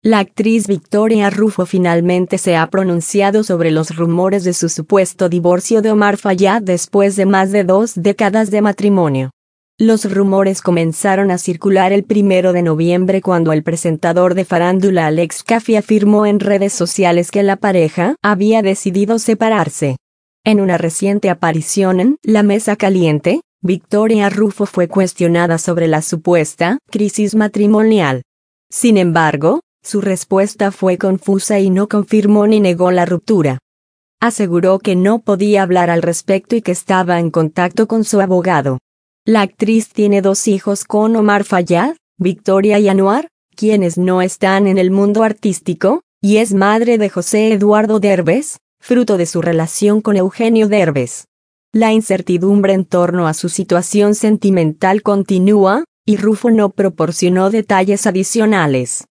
La actriz Victoria Rufo finalmente se ha pronunciado sobre los rumores de su supuesto divorcio de Omar Fayad después de más de 2 décadas de matrimonio. Los rumores comenzaron a circular el 1 de noviembre cuando el presentador de farándula Alex Caffi afirmó en redes sociales que la pareja había decidido separarse. En una reciente aparición en La Mesa Caliente, Victoria Rufo fue cuestionada sobre la supuesta crisis matrimonial. Sin embargo, su respuesta fue confusa y no confirmó ni negó la ruptura. Aseguró que no podía hablar al respecto y que estaba en contacto con su abogado. La actriz tiene 2 hijos con Omar Fayad, Victoria y Anuar, quienes no están en el mundo artístico, y es madre de José Eduardo Derbez, fruto de su relación con Eugenio Derbez. La incertidumbre en torno a su situación sentimental continúa, y Rufo no proporcionó detalles adicionales.